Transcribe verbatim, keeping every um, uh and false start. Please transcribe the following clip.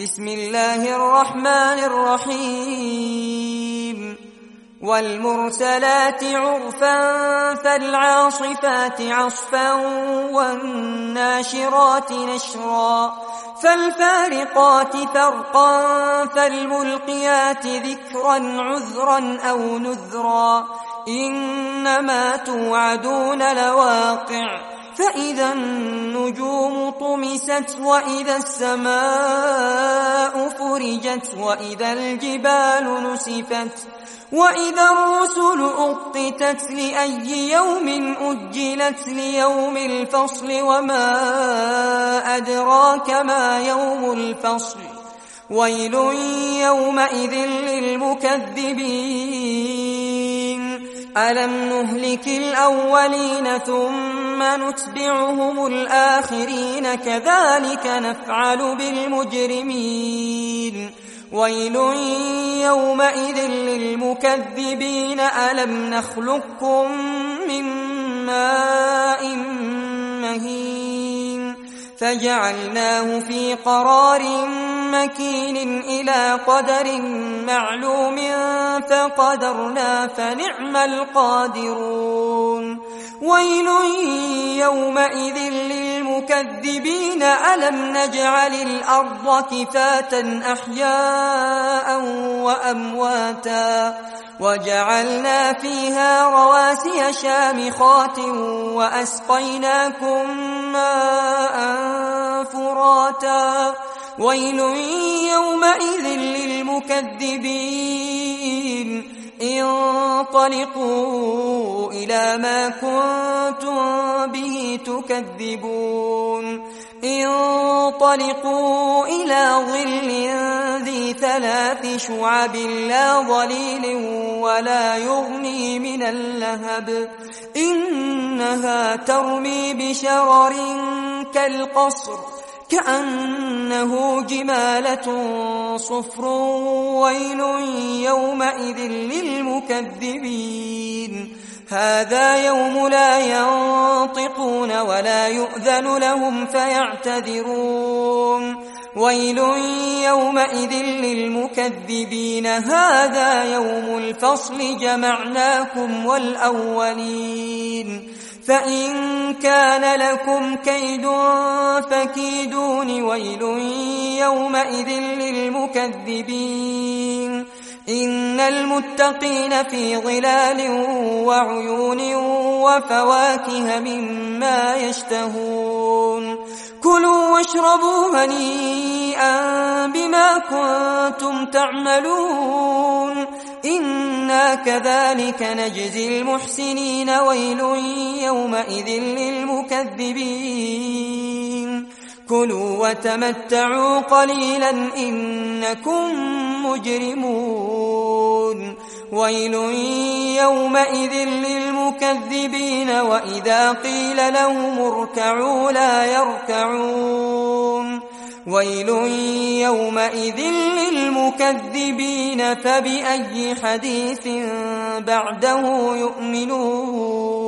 بسم الله الرحمن الرحيم والمرسلات عرفا فالعاصفات عصفا والناشرات نشرا فالفارقات فرقا فالملقيات ذكرا عذرا أو نذرا إنما توعدون لواقع فإذا النجوم طمست وإذا السماء فرجت وإذا الجبال نسفت وإذا الرسل أقتت لأي يوم أجلت ليوم الفصل وما أدراك ما يوم الفصل ويل يومئذ للمكذبين ألم نهلك الأولين ثم نتبعهم الآخرين كذلك نفعل بالمجرمين ويل يومئذ للمكذبين ألم نخلقكم من ماء مهين فجعلناه في قرار مكين إلى قدر معلوم فقدرنا فنعم القادرون ويل يومئذ للمكذبين ألم نجعل الأرض كفاتا أحياء وأمواتا وجعلنا فيها رواسي شامخات وأسقيناكم ماء فراتا ويل يومئذ للمكذبين انطلقوا إلى ما كنتم به تكذبون انطلقوا إلى ظل ذي ثلاث شعب لا ظليل ولا يغني من اللهب إنها ترمي بشرر كالقصر كأنه جمالة صفر ويل يومئذ للمكذبين هذا يوم لا ينطقون ولا يؤذن لهم فيعتذرون ويل يومئذ للمكذبين هذا يوم الفصل جمعناكم والأولين فإن كان لكم كيد فكيدون ويل يومئذ للمكذبين إن المتقين في ظلال وعيون وفواكه مما يشتهون كلوا واشربوا هنيئا بما كنتم تعملون إنا كذلك نجزي المحسنين ويل يومئذ للمكذبين كلوا وتمتعوا قليلا إنكم مجرمون ويل يومئذ للمكذبين وإذا قيل لهم اركعوا لا يركعون ويل يومئذ للمكذبين فبأي حديث بعده يؤمنون